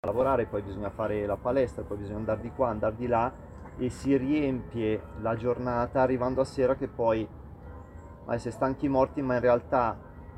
lavorare, poi bisogna fare la palestra, poi bisogna andare di qua, andare di là e si riempie la giornata arrivando a sera che poi si è stanchi morti, ma in realtà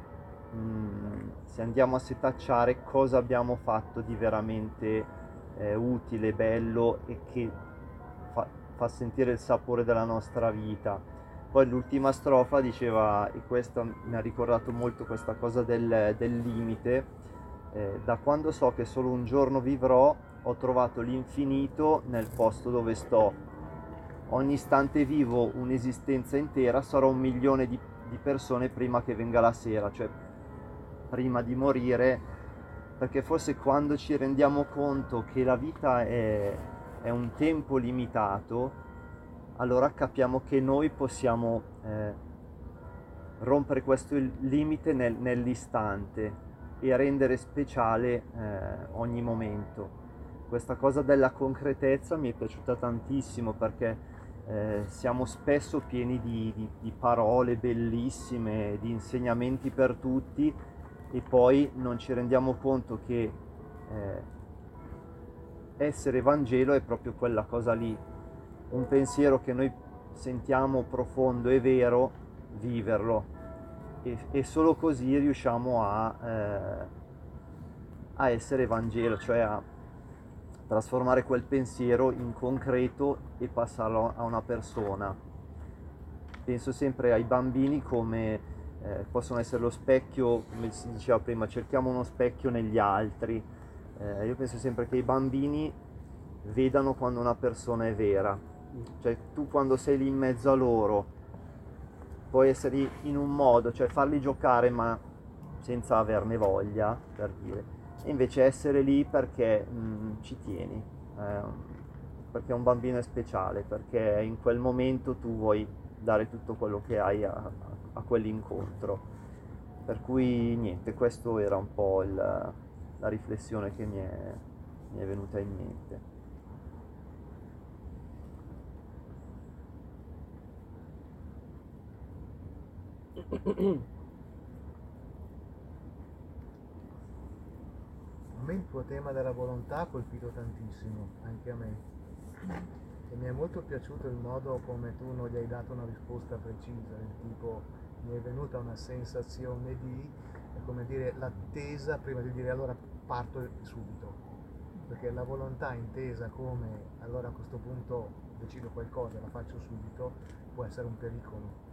se andiamo a setacciare cosa abbiamo fatto di veramente utile, bello e che fa sentire il sapore della nostra vita. Poi l'ultima strofa diceva, e questa mi ha ricordato molto questa cosa del limite, da quando so che solo un giorno vivrò, ho trovato l'infinito nel posto dove sto. Ogni istante vivo un'esistenza intera, sarò 1 milione di persone prima che venga la sera, cioè prima di morire, perché forse quando ci rendiamo conto che la vita è un tempo limitato, allora capiamo che noi possiamo rompere questo limite nell'istante e rendere speciale ogni momento. Questa cosa della concretezza mi è piaciuta tantissimo perché siamo spesso pieni di parole bellissime, di insegnamenti per tutti e poi non ci rendiamo conto che essere Vangelo è proprio quella cosa lì, un pensiero che noi sentiamo profondo e vero, viverlo e solo così riusciamo a essere Vangelo, cioè a trasformare quel pensiero in concreto e passarlo a una persona. Penso sempre ai bambini come possono essere lo specchio, come si diceva prima, cerchiamo uno specchio negli altri. Io penso sempre che i bambini vedano quando una persona è vera, cioè tu quando sei lì in mezzo a loro puoi essere in un modo, cioè farli giocare ma senza averne voglia, per dire, e invece essere lì perché ci tieni, perché un bambino è speciale, perché in quel momento tu vuoi dare tutto quello che hai a quell'incontro. Per cui niente, questo era un po' la riflessione che mi è venuta in mente. A me il tuo tema della volontà ha colpito tantissimo, anche a me. E mi è molto piaciuto il modo come tu non gli hai dato una risposta precisa, del tipo mi è venuta una sensazione di, è come dire, l'attesa prima di dire allora parto subito. Perché la volontà intesa come allora a questo punto decido qualcosa, la faccio subito, può essere un pericolo.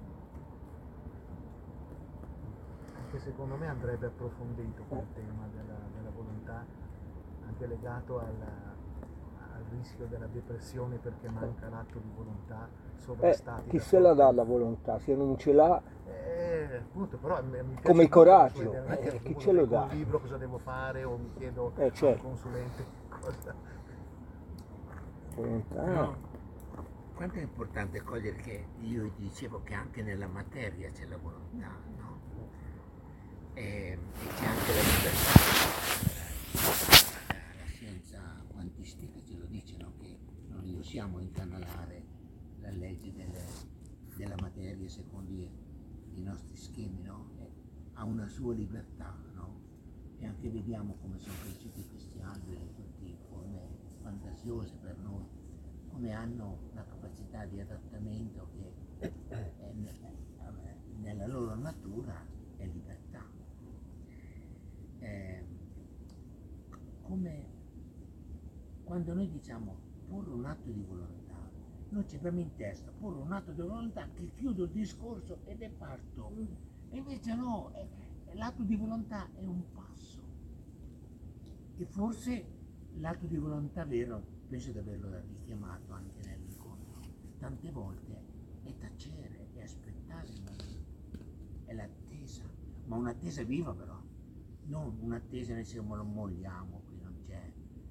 Anche secondo me andrebbe approfondito quel tema della volontà, anche legato al rischio della depressione perché manca l'atto di volontà Chi sovrastatica se la dà forte. la volontà? Se non ce l'ha, Appunto, però mi come piace il molto la sua coraggio, idea, non è che a questo chi punto ce lo leggo un dà? libro cosa devo fare o mi chiedo a un Certo, consulente cosa. volontà. Però quanto è importante cogliere che io dicevo che anche nella materia c'è la volontà, no? E c'è anche la libertà. La scienza quantistica ce lo dice, no? Che non riusciamo a incanalare la legge della materia secondo i nostri schemi, no? Ha una sua libertà, no? E anche vediamo come sono cresciuti questi alberi, tutti in forme fantasiose per noi, come hanno la capacità di adattamento che nella loro natura è libertà. Come quando noi diciamo porre un atto di volontà, noi ci abbiamo in testa porre un atto di volontà che chiudo il discorso ed è parto. E invece no, l'atto di volontà è un passo. E forse l'atto di volontà vero, penso di averlo richiamato anche nell'incontro, tante volte è tacere, è aspettare il momento, è l'attesa, ma un'attesa viva però, non un'attesa nel senso lo molliamo, qui non c'è,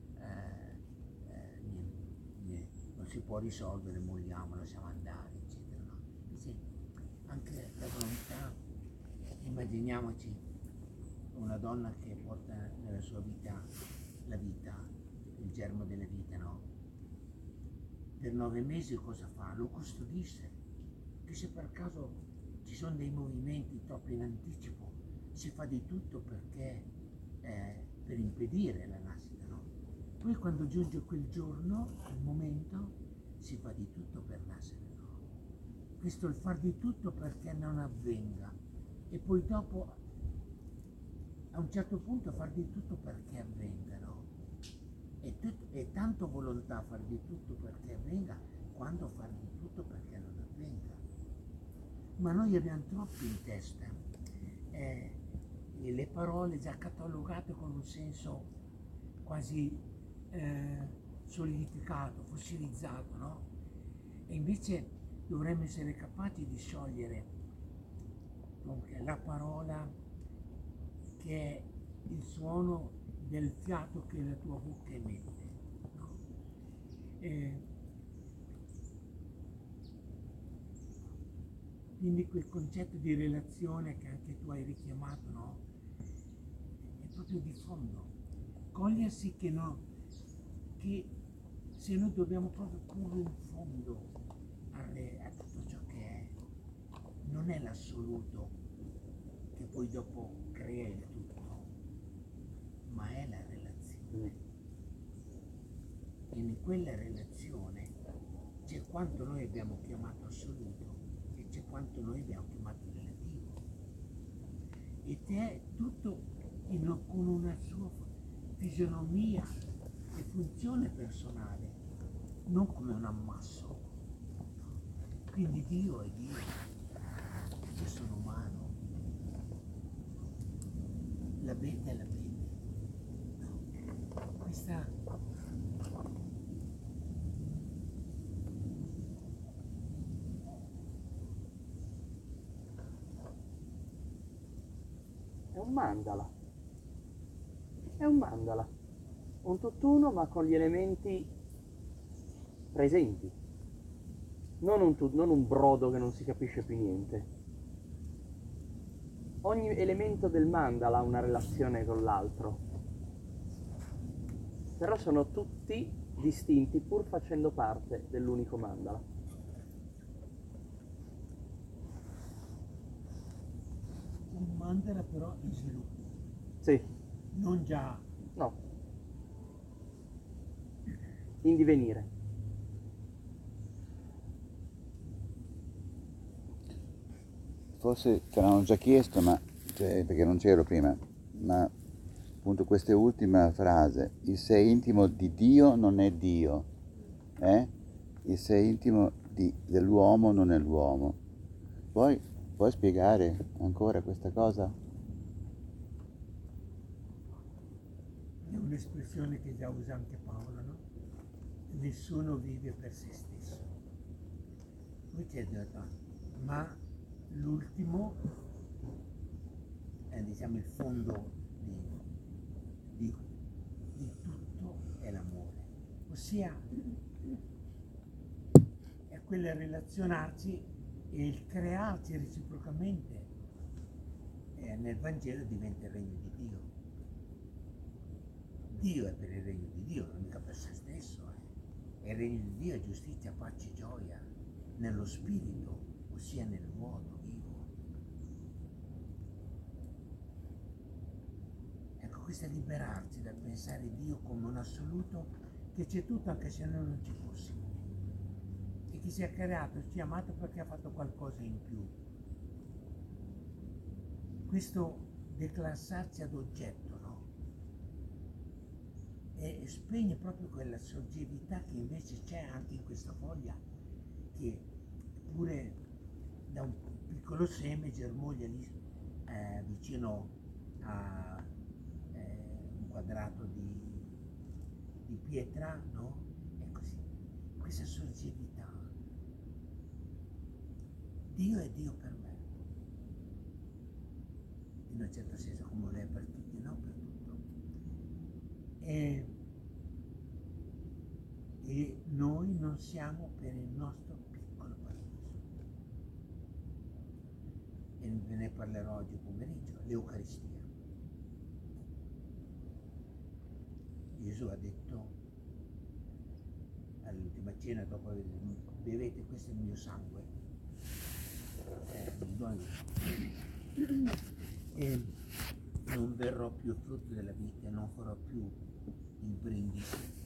non si può risolvere, molliamo, lasciamo andare, eccetera. No? Invece anche la volontà, immaginiamoci una donna che porta nella sua vita la vita, il germo della vita, no? Per 9 mesi cosa fa? Lo custodisce, che se per caso ci sono dei movimenti troppo in anticipo, si fa di tutto perché per impedire la nascita, no? poi quando giunge quel giorno, quel momento, si fa di tutto per nascere nuovo. Questo è il far di tutto perché non avvenga. E poi dopo, a un certo punto, far di tutto perché avvenga, no? È tanto volontà far di tutto perché avvenga, quando far di tutto perché non avvenga. Ma noi abbiamo troppo in testa le parole già catalogate con un senso quasi solidificato, fossilizzato, no? E invece dovremmo essere capaci di sciogliere dunque la parola che è il suono del fiato che la tua bocca emette, no? Quindi quel concetto di relazione che anche tu hai richiamato, no? È proprio di fondo. Cogliersi che se noi dobbiamo proprio porre un fondo a tutto ciò che è, non è l'assoluto che poi dopo crea il tutto, ma è la relazione. E in quella relazione c'è quanto noi abbiamo chiamato assoluto e c'è quanto noi abbiamo chiamato relativo. Ed è tutto con una sua fisionomia e funzione personale, non come un ammasso. Quindi Dio è Dio, io sono umano, l'abete è l'abete. No. Questa È un mandala. È un mandala. Un tutt'uno ma con gli elementi presenti. Non un brodo che non si capisce più niente. Ogni elemento del mandala ha una relazione con l'altro. Però sono tutti distinti pur facendo parte dell'unico mandala. un mandala però in sviluppo, Sì, non già. no. In divenire. Forse te l'hanno già chiesto, ma perché non c'ero prima, ma appunto questa ultima frase, il sé intimo di Dio non è Dio, il sé intimo dell'uomo non è l'uomo. Puoi spiegare ancora questa cosa? È un'espressione che già usa anche Paolo, no? Nessuno vive per se stesso. Poi c'è detto, ma l'ultimo è diciamo il fondo di tutto è l'amore. Ossia è quel relazionarci e il crearci reciprocamente nel Vangelo diventa il regno di Dio. Dio è per il regno di Dio, non mica per se stesso. E il regno di Dio è giustizia, pace e gioia nello spirito, ossia nel vuoto vivo. Ecco, questo è liberarci dal pensare Dio come un assoluto che c'è tutto anche se noi non ci fossimo. E che ci ha creato, ci ha amato perché ha fatto qualcosa in più. Questo declassarsi ad oggetto, no? E spegne proprio quella soggettività che invece c'è anche in questa foglia, che pure da un piccolo seme germoglia lì vicino a un quadrato di pietra, no? E così, questa soggettività. Dio è Dio per me, in un certo senso come lo è per tutti, no? Per tutto. E noi non siamo per il nostro piccolo paradiso. E ve ne parlerò oggi pomeriggio, l'Eucaristia. Gesù ha detto all'ultima cena, dopo aver detto, bevete, questo è il mio sangue. E non berrò più il frutto della vita, non farò più il brindisi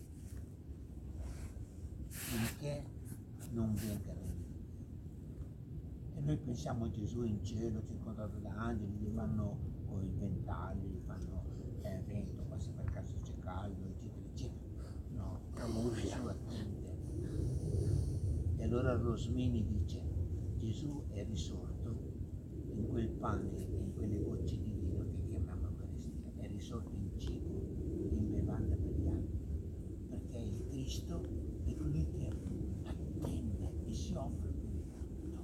perché non venga regno di Dio. E noi pensiamo a Gesù in cielo circondato da angeli, gli fanno i ventagli, gli fanno vento, ma se per caso c'è caldo, eccetera, eccetera. No, Gesù attende. E allora Rosmini dice, Gesù è risorto in quel pane e in quelle gocce di vino che chiamiamo Eucaristia, è risorto in cibo e in bevanda per gli altri, perché è il Cristo è colui che attende e si offre per il tutto.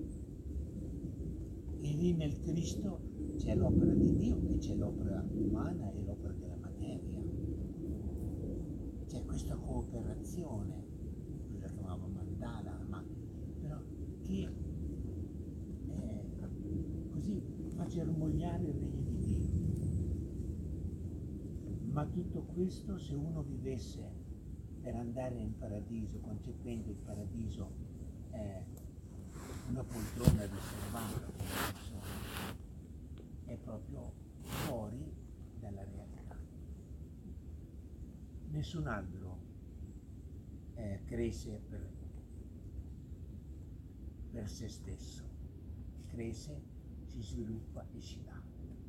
E lì nel Cristo c'è l'opera di Dio e c'è l'opera umana e l'opera della materia. C'è questa cooperazione, noi la chiamavamo mandala, ma però che così fa germogliare il regno di Dio. Ma tutto questo, se uno vivesse per andare in paradiso, concependo il paradiso una poltrona riservata per le persone, è proprio fuori dalla realtà. Nessun albero cresce per se stesso, cresce, si sviluppa e si dà.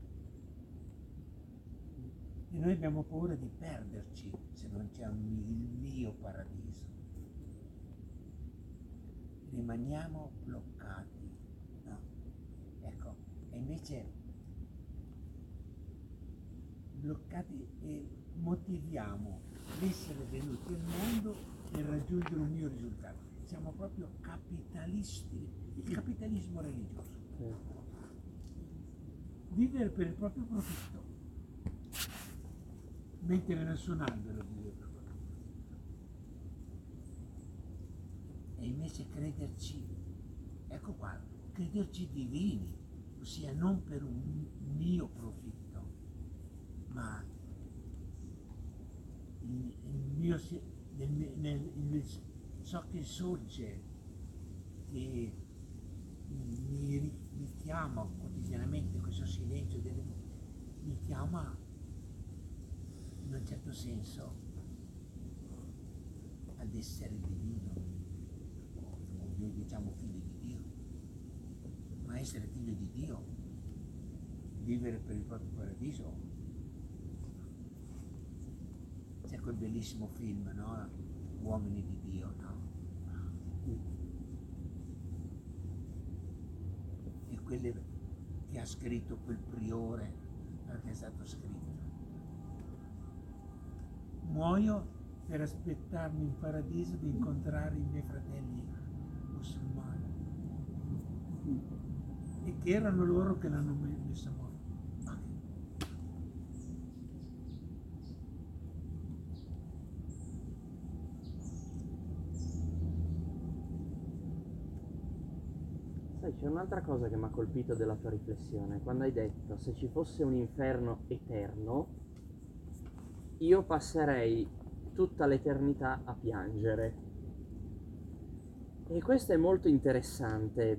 E noi abbiamo paura di perderci se non c'è il mio paradiso. Rimaniamo bloccati, no? Ecco, e invece bloccati e motiviamo l'essere venuti al mondo per raggiungere un mio risultato. Siamo proprio capitalisti, il capitalismo religioso. Vivere per il proprio profitto, mentre nessun albero vive per il proprio profitto. E invece crederci, ecco qua, crederci divini, ossia non per un mio profitto, ma ciò che sorge, che mi richiama quotidianamente, questo silenzio mi chiama in un certo senso ad essere divino, noi diciamo figlio di Dio, ma essere figlio di Dio, vivere per il proprio paradiso. C'è quel bellissimo film, no? Uomini di Dio, no? E quelle che ha scritto quel priore, perché è stato scritto: muoio per aspettarmi in paradiso di incontrare i miei fratelli musulmani, e che erano loro che l'hanno messo a morte. Sai, c'è un'altra cosa che mi ha colpito della tua riflessione, quando hai detto se ci fosse un inferno eterno, io passerei tutta l'eternità a piangere. E questo è molto interessante.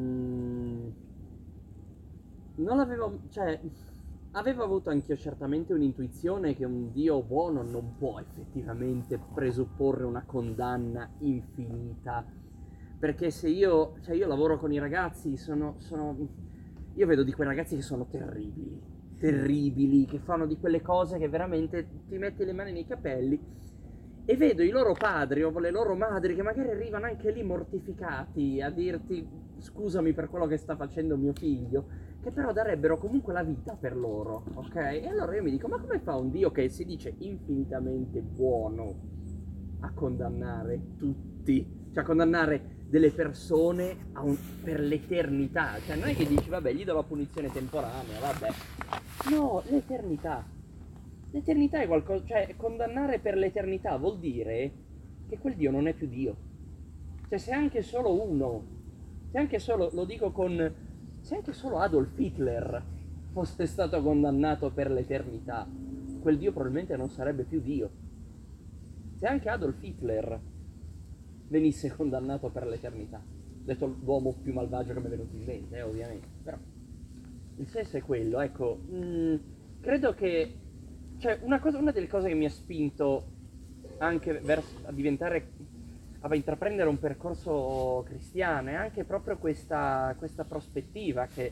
Non l'avevo, cioè, avevo avuto anch'io certamente un'intuizione che un Dio buono non può effettivamente presupporre una condanna infinita. Perché se io lavoro con i ragazzi, io vedo di quei ragazzi che sono terribili, che fanno di quelle cose che veramente ti metti le mani nei capelli, e vedo i loro padri o le loro madri che magari arrivano anche lì mortificati a dirti scusami per quello che sta facendo mio figlio, che però darebbero comunque la vita per loro, ok? E allora io mi dico, ma come fa un Dio che si dice infinitamente buono a condannare tutti, cioè a condannare delle persone per l'eternità? Cioè non è che dici vabbè gli do la punizione temporanea, vabbè, no, l'eternità è qualcosa, cioè condannare per l'eternità vuol dire che quel Dio non è più Dio. Cioè se anche solo uno, se anche solo, lo dico se anche solo Adolf Hitler fosse stato condannato per l'eternità, quel Dio probabilmente non sarebbe più Dio. Se anche Adolf Hitler venisse condannato per l'eternità, detto l'uomo più malvagio che mi è venuto in mente, ovviamente, però il senso è quello, ecco. Credo che, cioè una delle cose che mi ha spinto anche a intraprendere un percorso cristiano, e anche proprio questa prospettiva che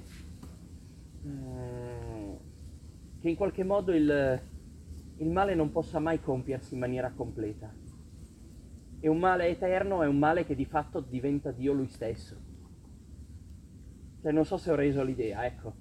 in qualche modo il male non possa mai compiersi in maniera completa. E un male eterno è un male che di fatto diventa Dio lui stesso. Cioè, non so se ho reso l'idea, ecco.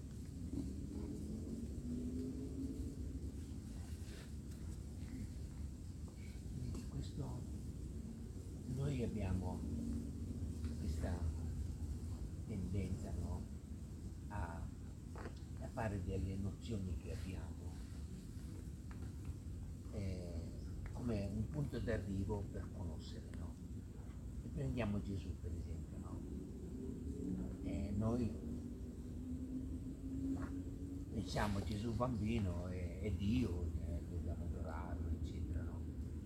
Questo, noi abbiamo questa tendenza, no, a fare delle nozioni che abbiamo come un punto d'arrivo per conoscere, no? E prendiamo Gesù per esempio, no? Noi pensiamo Gesù bambino è Dio, dobbiamo adorarlo, eccetera, no?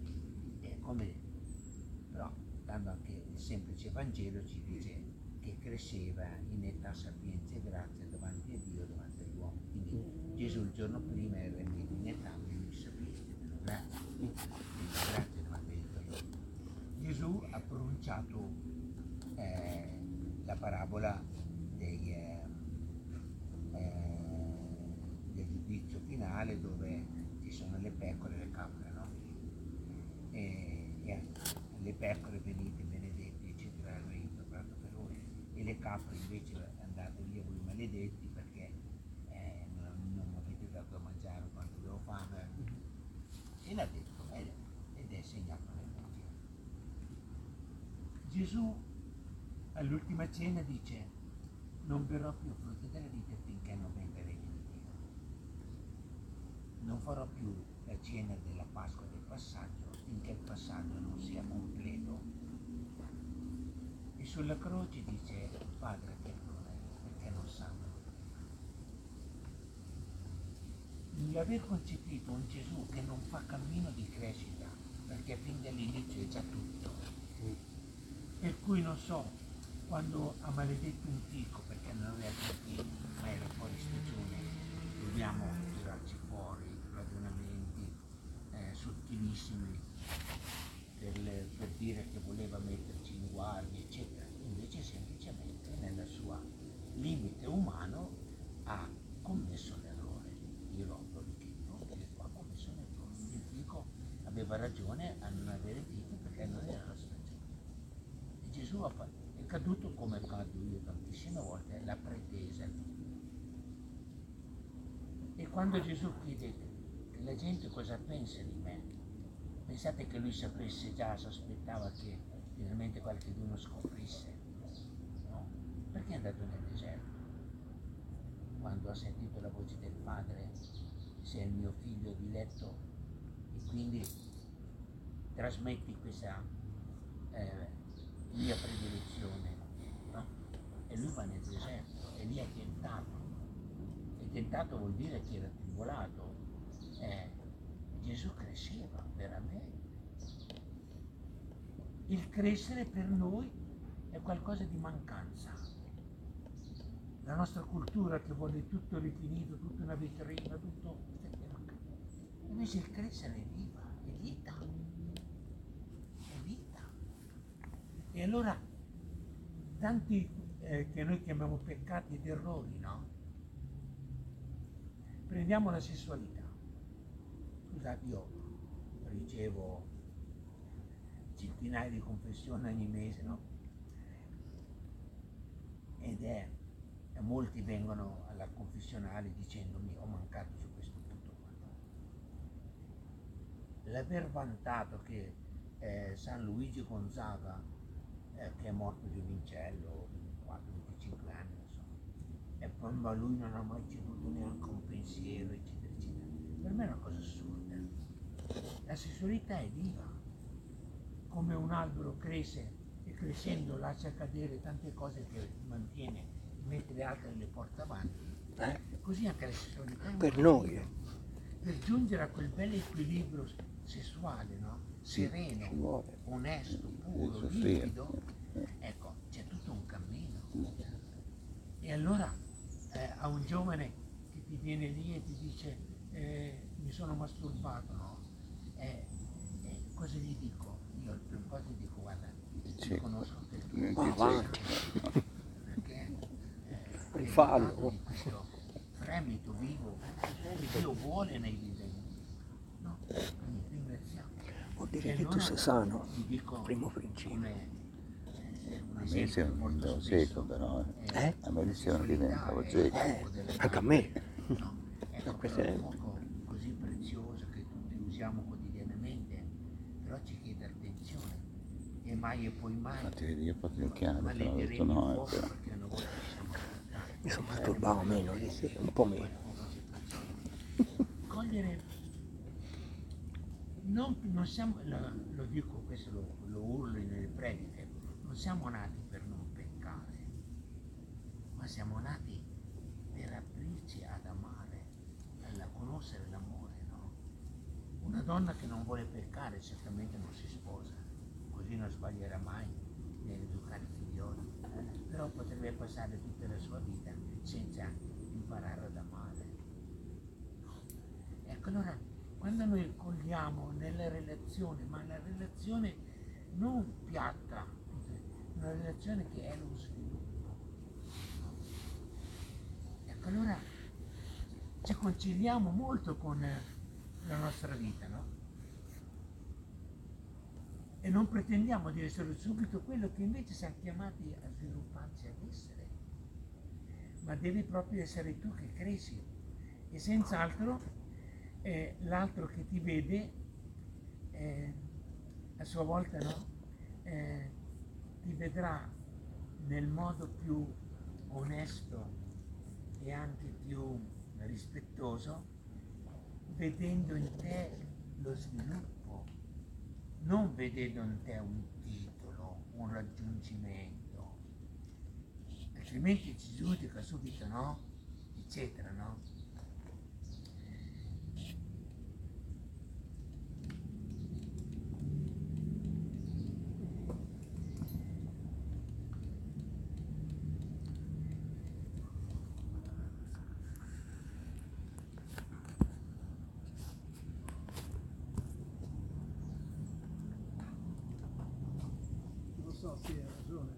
Però dando anche il semplice Vangelo ci dice che cresceva in età, sapienza e grazia davanti a Dio, davanti agli uomini. Quindi Gesù il giorno prima era in età, meno di sapienza, meno grazia, grazie davanti a Dio. Gesù ha pronunciato la parabola del giudizio finale, dove ci sono le pecore e le capre, no? E le pecore venite benedetti, eccetera, il regno preparato per voi, e le capre invece andate via voi maledetti perché non avete dato da mangiare quando avevo fame. E l'ha detto, ed è segnato nel Vangelo. Gesù all'ultima cena dice: non berrò più frutto della vita finché non venga il regno di Dio. Non farò più la cena della Pasqua del passaggio finché il passaggio non sia completo. E sulla croce dice: Padre, perdonali perché non sanno. L'aver concepito un Gesù che non fa cammino di crescita, perché fin dall'inizio è già tutto, per cui non so, quando ha maledetto un fico perché non aveva più figli, ma era fuori stagione, dobbiamo tirarci fuori ragionamenti sottilissimi per dire che voleva metterci in guardia, eccetera. Invece semplicemente nel suo limite umano ha commesso l'errore. Io lo ripeto, ha commesso l'errore. Il fico aveva ragione a non avere figli perché non era la stagione. E Gesù è caduto, come cado io tantissime volte, la pretesa. E quando Gesù chiede che la gente cosa pensa di me, pensate che lui sapesse già, sospettava che finalmente qualcuno scoprisse, no? Perché è andato nel deserto? Quando ha sentito la voce del Padre: sei il mio figlio diletto, e quindi trasmetti questa mia predilezione, no? E lui va nel deserto e lì è tentato. E tentato vuol dire che era tribolato. Gesù cresceva veramente. Il crescere per noi è qualcosa di mancanza. La nostra cultura che vuole tutto rifinito, tutta una vetrina, tutto è mancanza. Invece il crescere è viva, è vita. È vita. E allora tanti che noi chiamiamo peccati ed errori, no? Prendiamo la sessualità. Scusate, io ricevo centinaia di confessioni ogni mese, no? Ed molti vengono alla confessionale dicendomi: ho mancato su questo punto qua. L'aver vantato che San Luigi Gonzaga, che è morto di un incello, 24-25 anni, e poi ma lui non ha mai ceduto neanche un pensiero, eccetera, eccetera. Per me è una cosa assurda. La sessualità è viva, come un albero cresce e crescendo lascia cadere tante cose che mantiene, mette le altre e le porta avanti. Così anche la sessualità è per noi. per giungere a quel bel equilibrio sessuale, no? Sereno, onesto, puro, liquido. Ecco, c'è tutto un cammino. E allora a un giovane che ti viene lì e ti dice mi sono masturbato, no? Cosa gli dico? Gli io per un po' ti dico, guarda, Sì. ti conosco per Non Ma ti avanti. c'è. perché Rifallo. di questo fremito vivo che Dio vuole nei viventi. No? Quindi ringraziamo. Vuol E dire che tu allora sei sano, ti dico primo principio. come un A me esempio sei molto diventavo spesso, cieco però. Eh? A me la dicevano che sessualità diventavo è cieco. il fuoco delle Anche a donne. me. No? Ecco, questo però è- un fuoco così prezioso che tutti usiamo quotidianamente, però ci chiede attenzione e mai e poi mai Ma ti vedi, io ho fatto gli occhiali, ma però ho detto leggeremo il no, fuoco però. perché una volta ci siamo affrontati. Mi sono masturbato meno di te, un po' meno. Cogliere, non siamo, lo dico, questo lo urlo nelle prediche, non siamo nati per non peccare, ma siamo nati per aprirci ad amare, a conoscere l'amore, no? Una donna che non vuole peccare certamente non si sposa, così non sbaglierà mai nell'educare i figlioli, però potrebbe passare tutta la sua vita senza imparare ad amare. Ecco, allora, quando noi cogliamo nella relazione, ma la relazione non piatta, una relazione che è lo sviluppo, ecco, allora ci conciliamo molto con la nostra vita, no? E non pretendiamo di essere subito quello che invece siamo chiamati a svilupparci ad essere, ma devi proprio essere tu che cresci e senz'altro l'altro che ti vede a sua volta, no? Ti vedrà nel modo più onesto e anche più rispettoso, vedendo in te lo sviluppo, non vedendo in te un titolo, un raggiungimento, altrimenti ci giudica subito, no? Eccetera, no? Lo so, sì, hai ragione.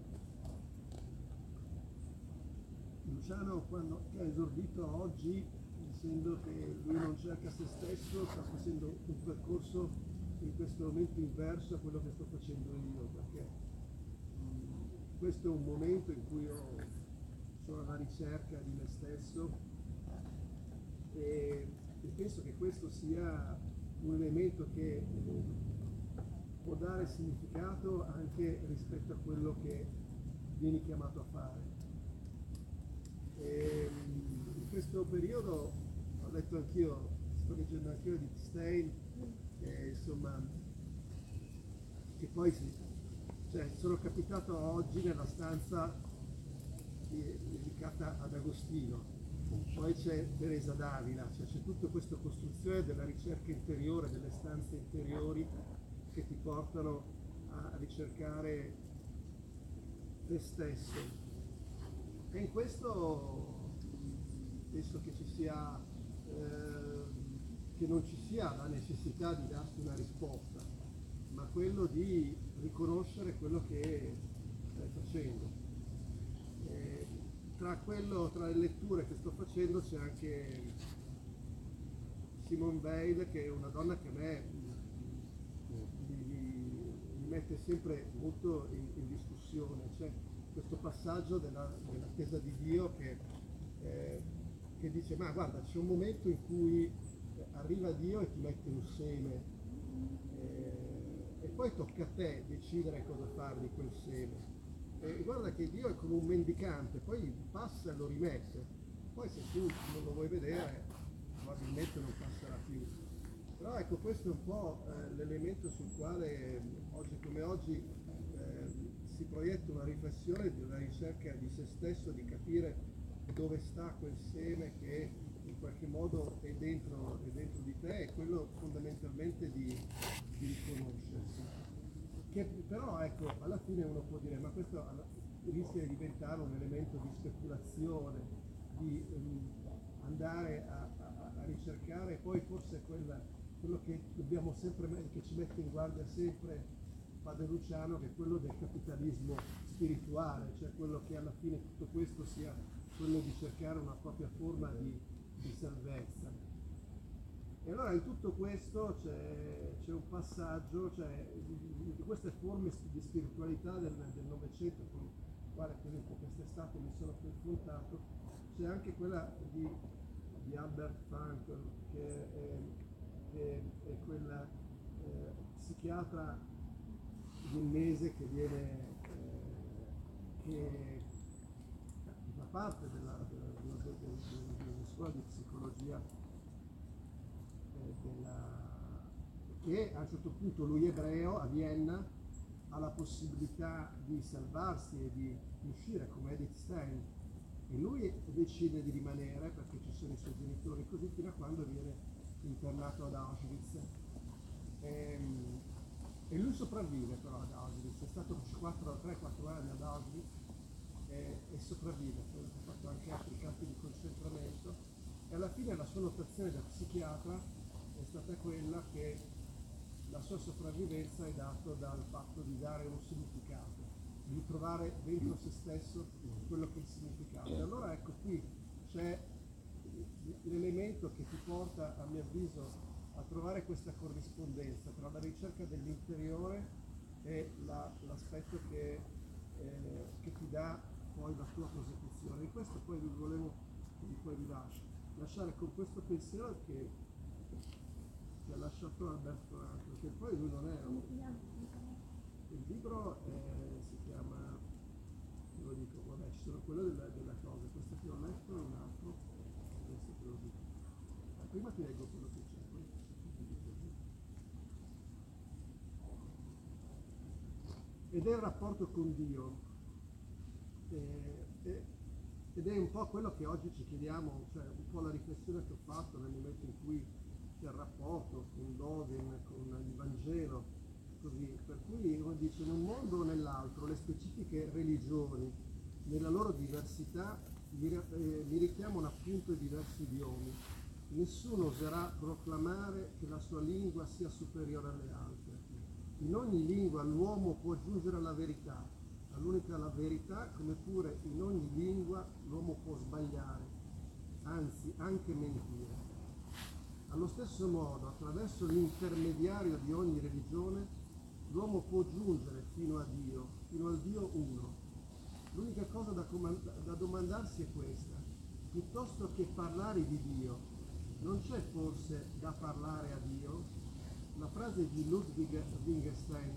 Luciano, quando che ha esordito oggi, dicendo che lui non cerca se stesso, sta facendo un percorso in questo momento inverso a quello che sto facendo io, perché questo è un momento in cui io sono alla ricerca di me stesso e penso che questo sia un elemento che può dare significato anche rispetto a quello che vieni chiamato a fare. E in questo periodo ho letto anch'io, sto leggendo anch'io di Stein, insomma, che poi cioè, sono capitato oggi nella stanza dedicata ad Agostino, poi c'è Teresa d'Avila, cioè c'è tutta questa costruzione della ricerca interiore, delle stanze interiori che ti portano a ricercare te stesso. E in questo penso che ci sia, che non ci sia la necessità di darti una risposta, ma quello di riconoscere quello che stai facendo. Tra le letture che sto facendo c'è anche Simone Weil, che è una donna che a me mi mette sempre molto in discussione. C'è questo passaggio dell'attesa di Dio che dice: ma guarda, c'è un momento in cui arriva Dio e ti mette un seme e poi tocca a te decidere cosa fare di quel seme. E guarda che Dio è come un mendicante, poi passa e lo rimette, poi se tu non lo vuoi vedere probabilmente non passerà più. Però ecco, questo è un po' l'elemento sul quale oggi come oggi si proietta una riflessione di una ricerca di se stesso, di capire dove sta quel seme che in qualche modo è dentro di te, e quello fondamentalmente di riconoscersi. Che però ecco, alla fine uno può dire: ma questo rischia di diventare un elemento di speculazione, di andare a ricercare, poi forse quello che dobbiamo sempre, che ci mette in guardia sempre padre Luciano, che è quello del capitalismo spirituale, cioè quello che alla fine tutto questo sia quello di cercare una propria forma di salvezza. E allora in tutto questo c'è un passaggio, cioè di queste forme di spiritualità del Novecento, con il quale per esempio quest'estate mi sono confrontato, c'è anche quella di Albert Frankl, che è quella psichiatra viennese che fa parte della scuola di psicologia, che a un certo punto lui ebreo a Vienna ha la possibilità di salvarsi e di uscire come Edith Stein, e lui decide di rimanere perché ci sono i suoi genitori, così fino a quando viene internato ad Auschwitz. E lui sopravvive però ad Auschwitz, è stato 3-4 anni ad Auschwitz e sopravvive, poi ha fatto anche altri campi di concentramento, e alla fine la sua notazione da psichiatra è stata quella che la sua sopravvivenza è data dal fatto di dare un significato, di trovare dentro se stesso quello che è il significato. E allora ecco, qui c'è l'elemento che ti porta, a mio avviso, a trovare questa corrispondenza tra la ricerca dell'interiore e l'aspetto che ti dà poi la tua prosecuzione. In questo poi vi lasciare con questo pensiero che ha lasciato Alberto Franco, che poi lui non è il libro si chiama, te lo dico, vabbè, ci sono quelle della cosa, questo che ho letto è un altro, adesso te lo dico. Prima ti leggo quello che c'è, poi ti dico. Ed è il rapporto con Dio, ed è un po' quello che oggi ci chiediamo, cioè un po' la riflessione che ho fatto nel momento in cui c'è il rapporto con Dogen, con il Vangelo, così, per cui uno dice, in un mondo o nell'altro le specifiche religioni nella loro diversità mi richiamano appunto i diversi idiomi. Nessuno oserà proclamare che la sua lingua sia superiore alle altre. In ogni lingua l'uomo può giungere alla verità, all'unica la verità, come pure in ogni lingua l'uomo può sbagliare, anzi anche mentire. Allo stesso modo, attraverso l'intermediario di ogni religione, l'uomo può giungere fino a Dio, fino al Dio uno. L'unica cosa da domandarsi è questa: piuttosto che parlare di Dio, non c'è forse da parlare a Dio? La frase di Ludwig Wittgenstein,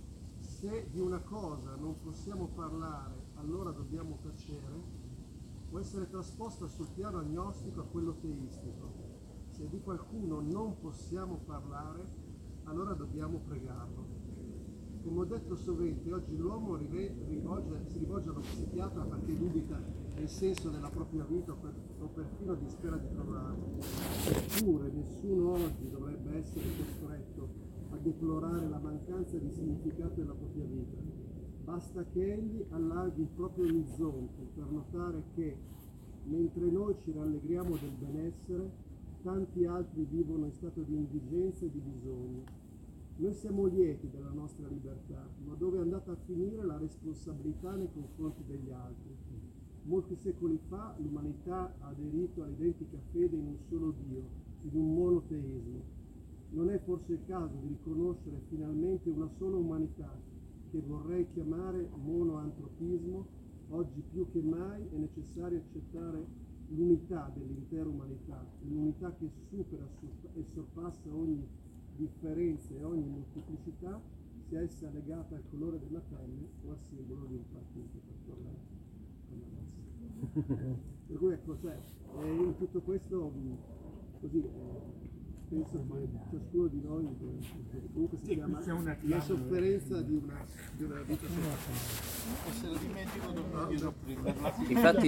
se di una cosa non possiamo parlare, allora dobbiamo tacere, può essere trasposta sul piano agnostico a quello teistico. Se di qualcuno non possiamo parlare, allora dobbiamo pregarlo. Come ho detto sovente, oggi l'uomo si rivolge allo psichiatra perché dubita del senso della propria vita o perfino dispera di trovarlo. Eppure nessuno oggi dovrebbe essere costretto a deplorare la mancanza di significato della propria vita. Basta che egli allarghi il proprio orizzonte per notare che, mentre noi ci rallegriamo del benessere, tanti altri vivono in stato di indigenza e di bisogno. Noi siamo lieti della nostra libertà, ma dove è andata a finire la responsabilità nei confronti degli altri? Molti secoli fa l'umanità ha aderito all'identica fede in un solo Dio, in un monoteismo. Non è forse il caso di riconoscere finalmente una sola umanità, che vorrei chiamare monoantropismo? Oggi più che mai è necessario accettare l'unità dell'intera umanità, un'unità che supera e sorpassa ogni differenza e ogni molteplicità, sia essa legata al colore della pelle o al simbolo di un partito, per tornare con la nostra. Per cui ecco, cioè, in tutto questo, così, penso che ciascuno di noi, comunque si chiama la sofferenza di una vita sofferente. Se lo dimentico dovrò prenderla. Infatti,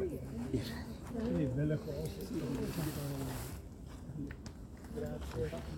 Quindi belle cose. Grazie.